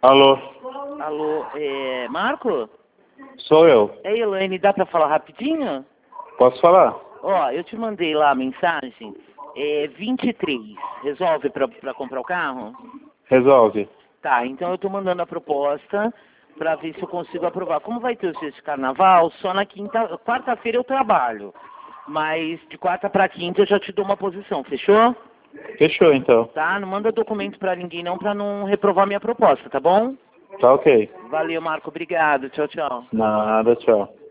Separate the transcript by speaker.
Speaker 1: Alô,
Speaker 2: Alô, Marco?
Speaker 1: sou eu.
Speaker 2: É Elaine, dá pra falar rapidinho?
Speaker 1: Posso falar?
Speaker 2: Ó, eu te mandei lá a mensagem, 23, resolve pra comprar o carro?
Speaker 1: Resolve.
Speaker 2: Tá, então eu tô mandando a proposta pra ver se eu consigo aprovar. Como vai ter os dias de carnaval, só na quarta-feira eu trabalho. Mas de quarta pra quinta eu já te dou uma posição, fechou?
Speaker 1: Fechou então.
Speaker 2: Tá, não manda documento pra ninguém não, pra não reprovar minha proposta, tá bom?
Speaker 1: Tá ok.
Speaker 2: Valeu, Marco, obrigado, tchau, tchau.
Speaker 1: Nada, tchau.